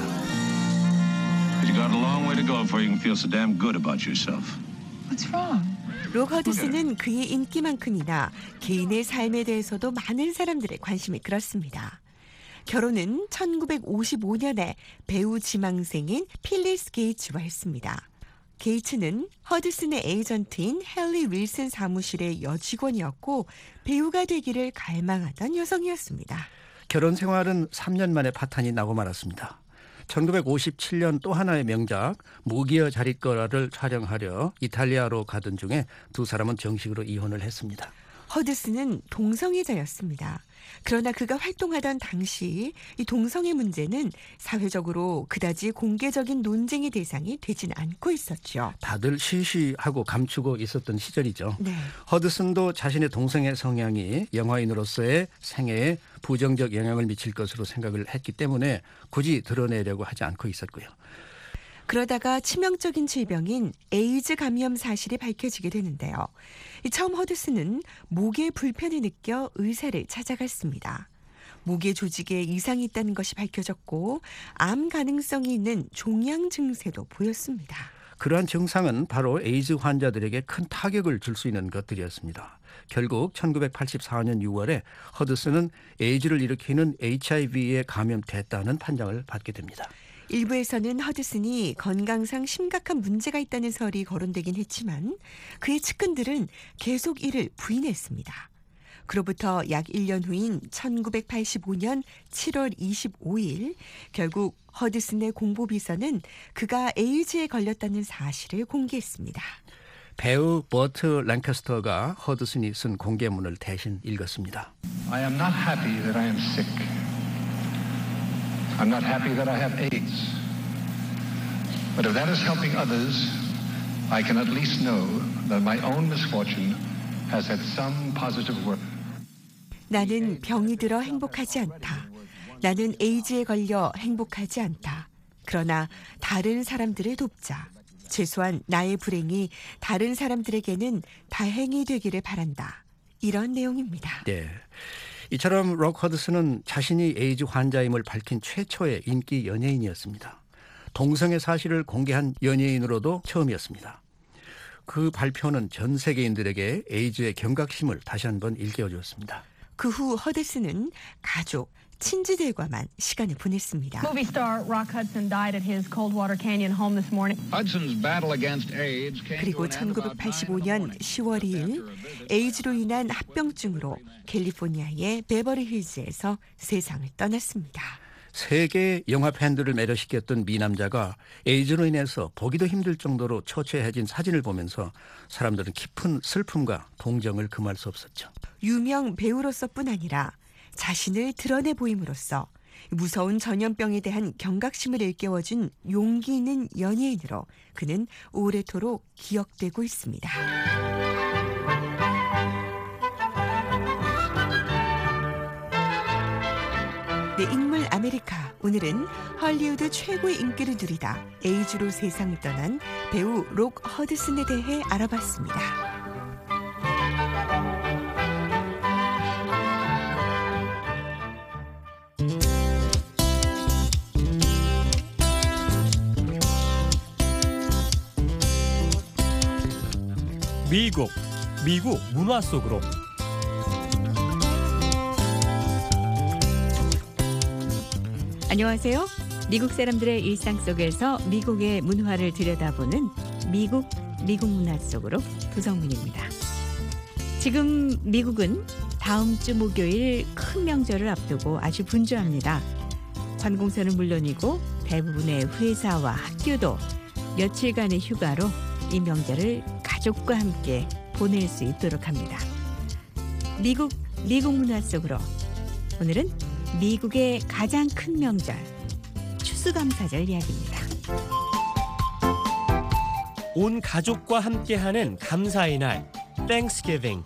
You got a long way to go before you can feel so damn good about yourself. What's wrong? 록 허드슨은 그의 인기만큼이나 개인의 삶에 대해서도 많은 사람들의 관심을 끌었습니다. 결혼은 1955년에 배우 지망생인 필리스 게이츠와 했습니다. 게이츠는 허드슨의 에이전트인 헨리 윌슨 사무실의 여직원이었고 배우가 되기를 갈망하던 여성이었습니다. 결혼 생활은 3년 만에 파탄이 나고 말았습니다. 1957년 또 하나의 명작 무기여 자릿거라를 촬영하려 이탈리아로 가던 중에 두 사람은 정식으로 이혼을 했습니다. 허드슨은 동성애자였습니다. 그러나 그가 활동하던 당시 이 동성애 문제는 사회적으로 그다지 공개적인 논쟁의 대상이 되진 않고 있었죠. 다들 시시하고 감추고 있었던 시절이죠. 네. 허드슨도 자신의 동성애 성향이 영화인으로서의 생애에 부정적 영향을 미칠 것으로 생각을 했기 때문에 굳이 드러내려고 하지 않고 있었고요. 그러다가 치명적인 질병인 에이즈 감염 사실이 밝혀지게 되는데요. 처음 허드슨은 목에 불편을 느껴 의사를 찾아갔습니다. 목의 조직에 이상이 있다는 것이 밝혀졌고 암 가능성이 있는 종양 증세도 보였습니다. 그러한 증상은 바로 에이즈 환자들에게 큰 타격을 줄 수 있는 것들이었습니다. 결국 1984년 6월에 허드슨은 에이즈를 일으키는 HIV에 감염됐다는 판정을 받게 됩니다. 일부에서는 허드슨이 건강상 심각한 문제가 있다는 설이 거론되긴 했지만 그의 측근들은 계속 이를 부인했습니다. 그로부터 약 1년 후인 1985년 7월 25일 결국 허드슨의 공보비서는 그가 에이즈에 걸렸다는 사실을 공개했습니다. 배우 버트 랭캐스터가 허드슨이 쓴 공개문을 대신 읽었습니다. I am not happy that I am sick. I'm not happy that I have AIDS. But if that is helping others, I can at least know that my own misfortune has had some positive work. 나는 병이 들어 행복하지 않다. 나는 에이즈에 걸려 행복하지 않다. 그러나 다른 사람들을 돕자. 최소한 나의 불행이 다른 사람들에게는 다행이 되기를 바란다. 이런 내용입니다. 네. 이처럼 록 허드슨은 자신이 에이즈 환자임을 밝힌 최초의 인기 연예인이었습니다. 동성애 사실을 공개한 연예인으로도 처음이었습니다. 그 발표는 전 세계인들에게 에이즈의 경각심을 다시 한번 일깨워주었습니다. 그 후 허드슨은 가족, 친지들과만 시간을 보냈습니다. Movie star Rock Hudson died at his Coldwater Canyon home this morning. Hudson's battle against AIDS came 그리고 1985년 10월 2일 에이즈로 인한 합병증으로 캘리포니아의 베버리 힐즈에서 세상을 떠났습니다. 세계 영화 팬들을 매료시켰던 미남자가 에이즈로 인해서 보기도 힘들 정도로 처체해진 사진을 보면서 사람들은 깊은 슬픔과 동정을 금할 수 없었죠. 유명 배우로서뿐 아니라 자신을 드러내 보임으로써 무서운 전염병에 대한 경각심을 일깨워준 용기 있는 연예인으로 그는 오래도록 기억되고 있습니다. 네, 인물 아메리카. 오늘은 헐리우드 최고의 인기를 누리다 에이즈로 세상을 떠난 배우 록 허드슨에 대해 알아봤습니다. 미국 문화 속으로. 안녕하세요. 미국 사람들의 일상 속에서 미국의 문화를 들여다보는 미국 문화 속으로 두성민입니다. 지금 미국은 다음 주 목요일 큰 명절을 앞두고 아주 분주합니다. 관공서는 물론이고 대부분의 회사와 학교도 며칠간의 휴가로 이 명절을 가족과 함께 보낼 수 있도록 합니다. 미국 문화 속으로 오늘은 미국의 가장 큰 명절 추수감사절 이야기입니다. 온 가족과 함께하는 감사의 날, Thanksgiving.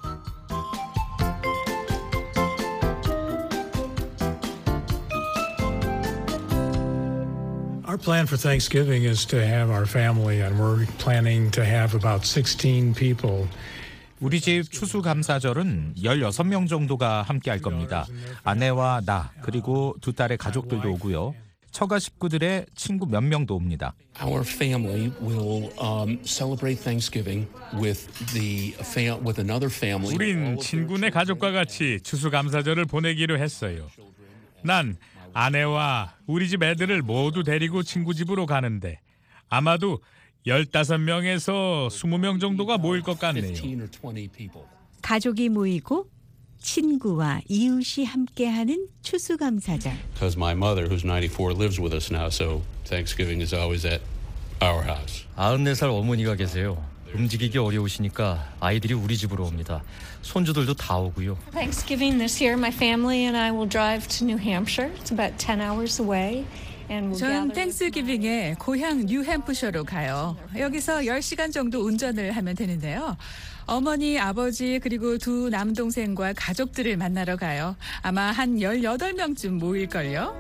Our plan for Thanksgiving is to have our family, and we're planning to have about 16 people. 우리 집 추수감사절은 16명 정도가 함께할 겁니다. 아내와 나 그리고 두 딸의 가족들도 오고요. 처가 식구들의 친구 몇 명도 옵니다. Our family will celebrate Thanksgiving with another family. 우린 친구네 가족과 같이 추수감사절을 보내기로 했어요. 난 아내와 우리 집 애들을 모두 데리고 친구 집으로 가는데 아마도 15명에서 20명 정도가 모일 것 같네요. 가족이 모이고 친구와 이웃이 함께하는 추수감사절. Because my mother, who's 94, lives with us now, so Thanksgiving is always at our house. 94살 어머니가 계세요. 움직이기 어려우시니까 아이들이 우리 집으로 옵니다. 손주들도 다 오고요. Thanksgiving this year, my family and I will drive to New Hampshire. It's about 10 hours away. 전 땡스기빙에 고향 뉴햄프셔로 가요. 여기서 10시간 정도 운전을 하면 되는데요. 어머니, 아버지 그리고 두 남동생과 가족들을 만나러 가요. 아마 한 18명쯤 모일걸요.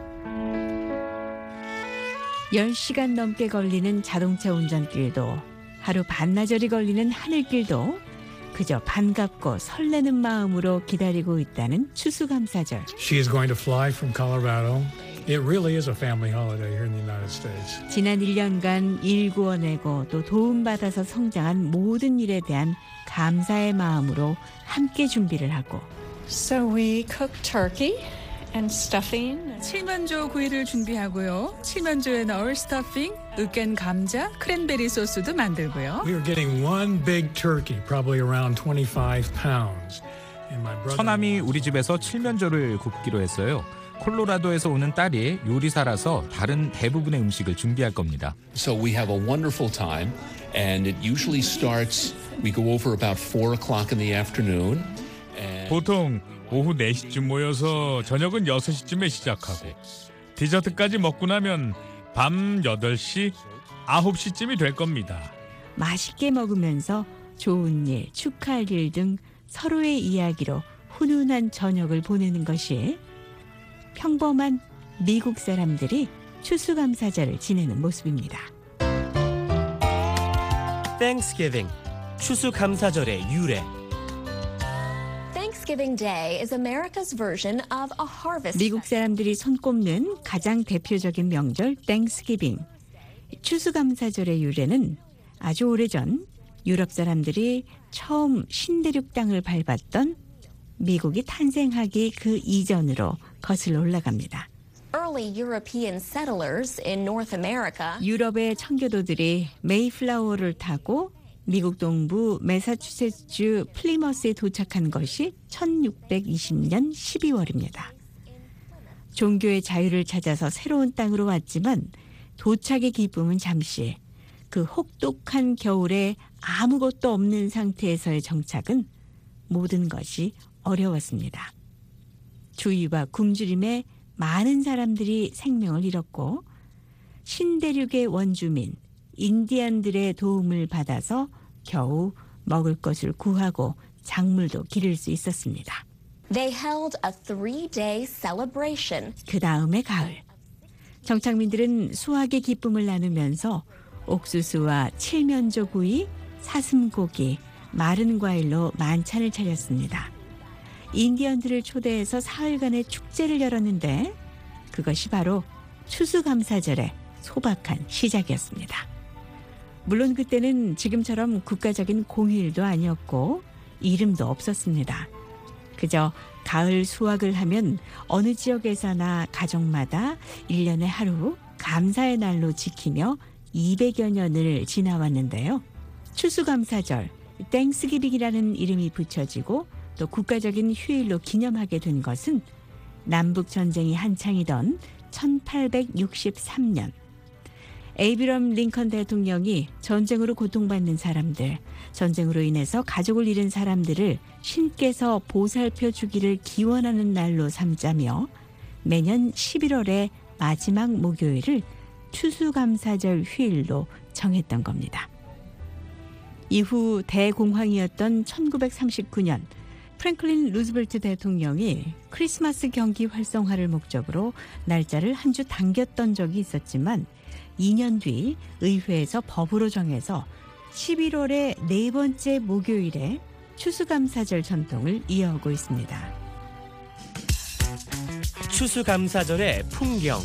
10시간 넘게 걸리는 자동차 운전길도 하루 반나절이 걸리는 하늘길도 그저 반갑고 설레는 마음으로 기다리고 있다는 추수감사절. She is going to fly from Colorado It really is a family holiday here in the United States. 지난 1년간 일구어내고 또 도움받아서 성장한 모든 일에 대한 감사의 마음으로 함께 준비를 하고 So we cooked turkey and stuffing. 칠면조 구이를 준비하고요. 칠면조에 넣을 스터핑, 으깬 감자, 크랜베리 소스도 만들고요. We are getting one big turkey, probably around 25 pounds. And my brother 처남이 우리 집에서 칠면조를 굽기로 했어요. 콜로라도에서 오는 딸이 요리사라서 다른 대부분의 음식을 준비할 겁니다. So we have a wonderful time, and it usually starts, we go over about 4 o'clock in the afternoon. 보통 오후 4시쯤 모여서 저녁은 6시쯤에 시작하고 디저트까지 먹고 나면 밤 8시, 9시쯤이 될 겁니다. 맛있게 먹으면서 좋은 일, 축하할 일 등 서로의 이야기로 훈훈한 저녁을 보내는 것이 평범한 미국 사람들이 추수감사절을 지내는 모습입니다. Thanksgiving, 추수감사절의 유래. Thanksgiving Day is America's version of a harvest. 미국 사람들이 손꼽는 가장 대표적인 명절 땡스기빙. 추수감사절의 유래는 아주 오래전 유럽 사람들이 처음 신대륙 땅을 밟았던 미국이 탄생하기 그 이전으로 거슬러 올라갑니다. Early European settlers in North America. 유럽의 청교도들이 메이플라워를 타고 미국 동부 매사추세츠 플리머스에 도착한 것이 1620년 12월입니다. 종교의 자유를 찾아서 새로운 땅으로 왔지만 도착의 기쁨은 잠시, 그 혹독한 겨울에 아무것도 없는 상태에서의 정착은 모든 것이 어려웠습니다. 주위와 굶주림에 많은 사람들이 생명을 잃었고 신대륙의 원주민, 인디안들의 도움을 받아서 겨우 먹을 것을 구하고 작물도 기를 수 있었습니다. They held a 3-day celebration. 그 다음에 가을. 정착민들은 수확의 기쁨을 나누면서 옥수수와 칠면조 구이, 사슴고기, 마른 과일로 만찬을 차렸습니다. 인디언들을 초대해서 사흘간의 축제를 열었는데 그것이 바로 추수감사절의 소박한 시작이었습니다. 물론 그때는 지금처럼 국가적인 공휴일도 아니었고 이름도 없었습니다. 그저 가을 수확을 하면 어느 지역에서나 가정마다 1년에 하루 감사의 날로 지키며 200여 년을 지나왔는데요. 추수감사절, 땡스기빙이라는 이름이 붙여지고 또 국가적인 휴일로 기념하게 된 것은 남북전쟁이 한창이던 1863년 에이브럼 링컨 대통령이 전쟁으로 고통받는 사람들, 전쟁으로 인해서 가족을 잃은 사람들을 신께서 보살펴 주기를 기원하는 날로 삼자며 매년 11월의 마지막 목요일을 추수감사절 휴일로 정했던 겁니다. 이후 대공황이었던 1939년 프랭클린 루즈벨트 대통령이 크리스마스 경기 활성화를 목적으로 날짜를 한 주 당겼던 적이 있었지만 2년 뒤 의회에서 법으로 정해서 11월의 네 번째 목요일에 추수감사절 전통을 이어오고 있습니다. 추수감사절의 풍경.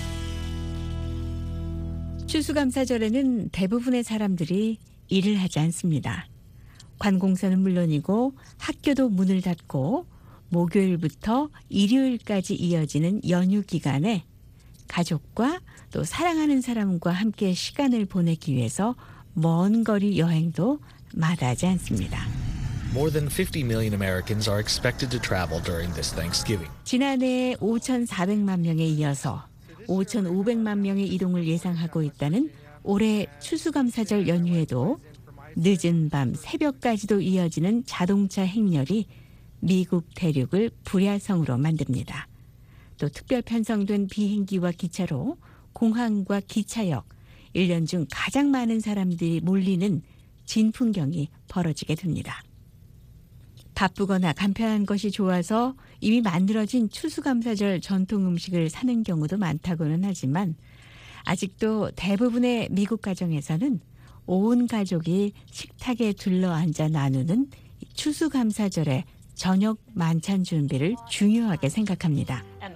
추수감사절에는 대부분의 사람들이 일을 하지 않습니다. 관공서는 물론이고 학교도 문을 닫고 목요일부터 일요일까지 이어지는 연휴 기간에 가족과 또 사랑하는 사람과 함께 시간을 보내기 위해서 먼 거리 여행도 마다하지 않습니다. More than 50 million Americans are expected to travel during this Thanksgiving. 지난해 5,400만 명에 이어서 5,500만 명의 이동을 예상하고 있다는 올해 추수감사절 연휴에도 늦은 밤 새벽까지도 이어지는 자동차 행렬이 미국 대륙을 불야성으로 만듭니다. 또 특별 편성된 비행기와 기차로 공항과 기차역, 1년 중 가장 많은 사람들이 몰리는 진풍경이 벌어지게 됩니다. 바쁘거나 간편한 것이 좋아서 이미 만들어진 추수감사절 전통 음식을 사는 경우도 많다고는 하지만 아직도 대부분의 미국 가정에서는 온 가족이 식탁에 둘러앉아 나누는 추수감사절의 저녁 만찬 준비를 중요하게 생각합니다. And the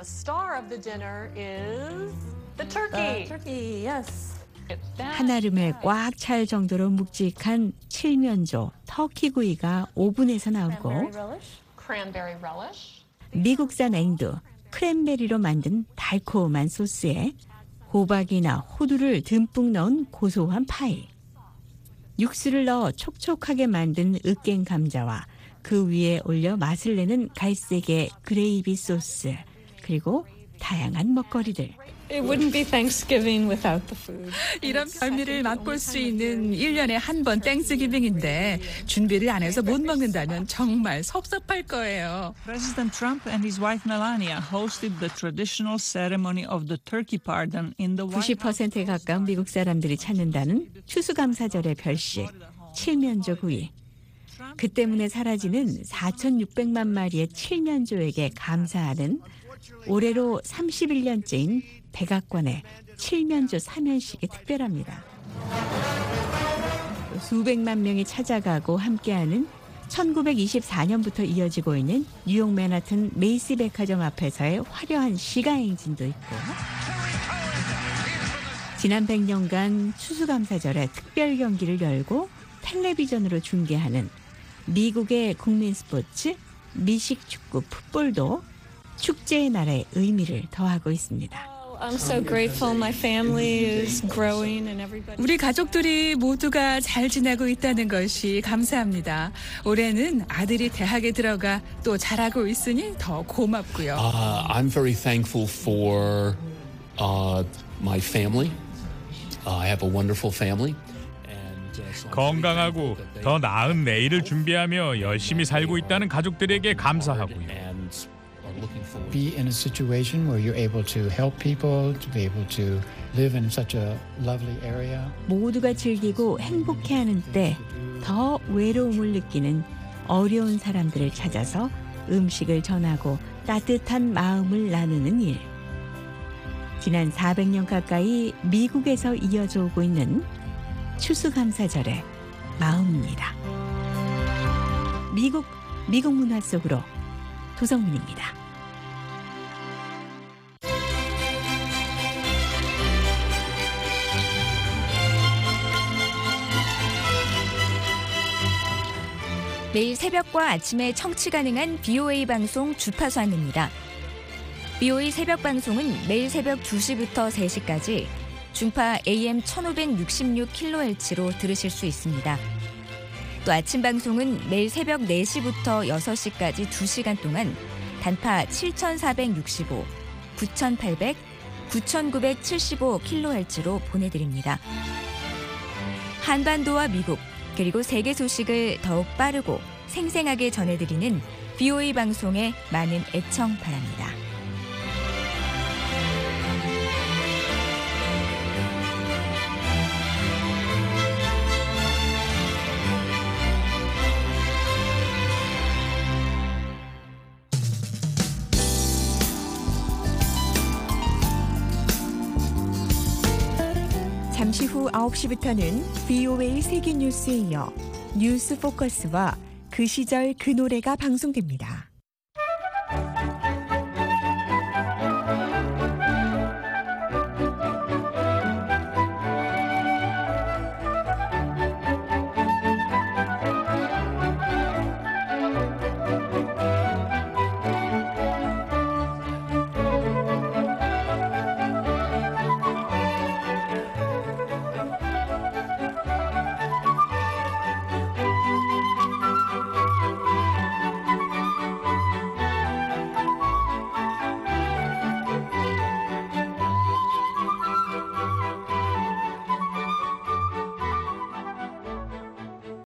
The star of the dinner is the turkey. Turkey, yes. 한아름에 꽉 찰 정도로 묵직한 칠면조 터키구이가 오븐에서 나오고 Cranberry relish. 미국산 앵두 크랜베리로 만든 달콤한 소스에 호박이나 호두를 듬뿍 넣은 고소한 파이, 육수를 넣어 촉촉하게 만든 으깬 감자와 그 위에 올려 맛을 내는 갈색의 그레이비 소스, 그리고 다양한 먹거리들. It wouldn't be Thanksgiving without the food. 이런 별미를 맛볼 수 있는 1년에 한 번 땡스기빙인데 준비를 안 해서 못 먹는다면 정말 섭섭할 거예요. President Trump and his wife Melania hosted the traditional ceremony of the turkey pardon in the White House. 90%에 가까운 미국 사람들이 찾는다는 추수감사절의 별식, 칠면조구이. 그 때문에 사라지는 4,600만 마리의 칠면조에게 감사하는 올해로 31년째인 백악관의 칠면조 사면식이 특별합니다. 수백만 명이 찾아가고 함께하는 1924년부터 이어지고 있는 뉴욕 맨하튼 메이시 백화점 앞에서의 화려한 시가행진도 있고, 지난 100년간 추수감사절에 특별 경기를 열고 텔레비전으로 중계하는 미국의 국민 스포츠 미식축구 풋볼도 축제의 날의 의미를 더하고 있습니다. I'm so grateful my family is growing and everybody. 우리 가족들이 모두가 잘 지내고 있다는 것이 감사합니다. 올해는 아들이 대학에 들어가 또 잘하고 있으니 더 고맙고요. I'm very thankful for my family. I have a wonderful family. 건강하고 더 나은 내일을 준비하며 열심히 살고 있다는 가족들에게 감사하고요. Be in a situation where you're able to help people, to be able to live in such a lovely area. 모두가 즐기고 행복해하는 때 더 외로움을 느끼는 어려운 사람들을 찾아서 음식을 전하고 따뜻한 마음을 나누는 일. 지난 400년 가까이 미국에서 이어져 오고 있는 추수감사절의 마음입니다. 미국 문화 속으로 도성민입니다. 매일 새벽과 아침에 청취 가능한 BOA 방송 주파수 안내입니다. BOA 새벽 방송은 매일 새벽 2시부터 3시까지 중파 AM 1566kHz로 들으실 수 있습니다. 또 아침 방송은 매일 새벽 4시부터 6시까지 2시간 동안 단파 7465, 9800, 9975kHz로 보내드립니다. 한반도와 미국, 그리고 세계 소식을 더욱 빠르고 생생하게 전해드리는 BOA 방송에 많은 애청 바랍니다. 잠시 후 9시부터는 BOA 세계뉴스에 이어 뉴스 포커스와 그 시절 그 노래가 방송됩니다.